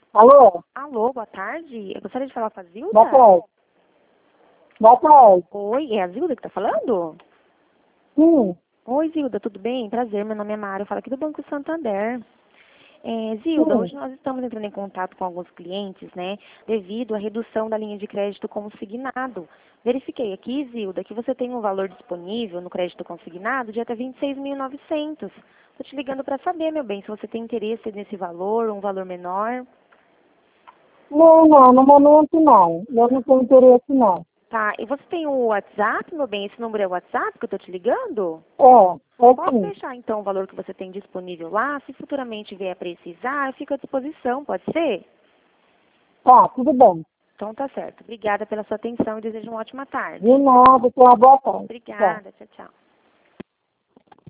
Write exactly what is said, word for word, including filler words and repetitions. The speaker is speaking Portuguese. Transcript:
Alô? Alô, boa tarde. Eu gostaria de falar com a Zilda. Boa tarde. Boa tarde. Oi, é a Zilda que tá falando? Sim. Oi, Zilda, tudo bem? Prazer, meu nome é Mara, eu falo aqui do Banco Santander. É, Zilda, Sim. hoje nós estamos entrando em contato com alguns clientes, né, devido à redução da linha de crédito consignado. Verifiquei aqui, Zilda, que você tem um valor disponível no crédito consignado de até vinte e seis mil e novecentos. Estou te ligando para saber, meu bem, se você tem interesse nesse valor, um valor menor. Não, não, no momento não. Eu não tenho interesse não. Tá, e você tem o WhatsApp, meu bem? Esse número é o WhatsApp que eu estou te ligando? É, é Posso sim. deixar, então, o valor que você tem disponível lá? Se futuramente vier a precisar, eu fico à disposição, pode ser? Tá, tudo bem. Então tá certo. Obrigada pela sua atenção e desejo uma ótima tarde. De nada, tenha uma boa tarde. Tchau. Obrigada, tchau, tchau.